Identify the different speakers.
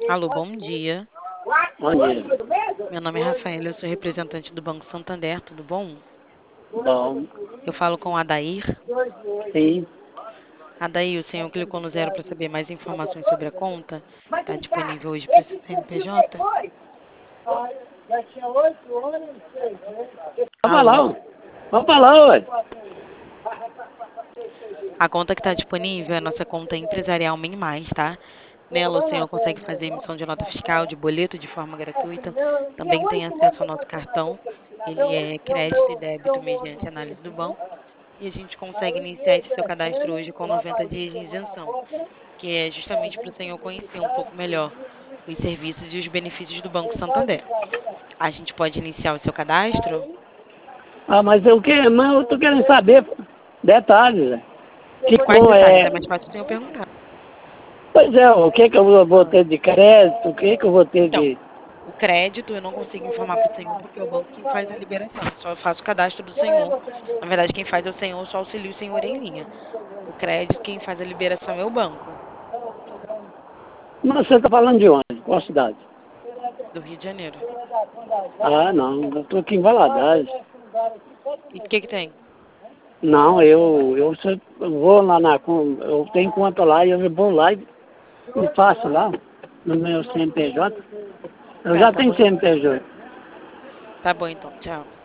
Speaker 1: Alô, bom dia.
Speaker 2: Bom dia.
Speaker 1: Meu nome é Rafaela, eu sou representante do Banco Santander, tudo bom?
Speaker 2: Bom,
Speaker 1: Eu falo com a Adair.
Speaker 2: sim.
Speaker 1: Adair, o senhor clicou no zero para saber mais informações sobre a conta? Está disponível hoje para o seu CNPJ?
Speaker 2: Vamos pra lá,
Speaker 1: Alô?
Speaker 2: ó. Vamos pra lá, ué.
Speaker 1: A conta que está disponível é a nossa conta empresarial Min Mais, tá? Nela o senhor consegue fazer emissão de nota fiscal, de boleto de forma gratuita. Também tem acesso ao nosso cartão. Ele é crédito e débito mediante análise do banco. E a gente consegue iniciar esse seu cadastro hoje com 90 dias de isenção, que é justamente para o senhor conhecer um pouco melhor os serviços e os benefícios do Banco Santander. A gente pode iniciar o seu cadastro?
Speaker 2: Ah, mas eu, mas eu tô querendo saber detalhes, né?
Speaker 1: Quais
Speaker 2: Tipo,
Speaker 1: detalhes? É mais fácil o senhor perguntar.
Speaker 2: pois é, o que que eu vou ter de crédito, o que que eu vou ter
Speaker 1: Então,
Speaker 2: de...
Speaker 1: o crédito eu não consigo informar para o senhor porque é o banco quem faz a liberação. Eu só faço o cadastro do senhor. Na verdade, quem faz é o senhor, eu só auxilio o senhor em linha. O crédito, quem faz a liberação é o banco
Speaker 2: Mas você tá falando de onde? Qual cidade?
Speaker 1: do Rio de Janeiro.
Speaker 2: Ah, não, eu tô aqui em Valadares.
Speaker 1: E o que que tem?
Speaker 2: Não, eu vou lá eu tenho conta lá e eu vou lá e faço lá no meu CNPJ. Eu já
Speaker 1: Tá
Speaker 2: tenho
Speaker 1: bom.
Speaker 2: CNPJ.
Speaker 1: Tá bom então, tchau.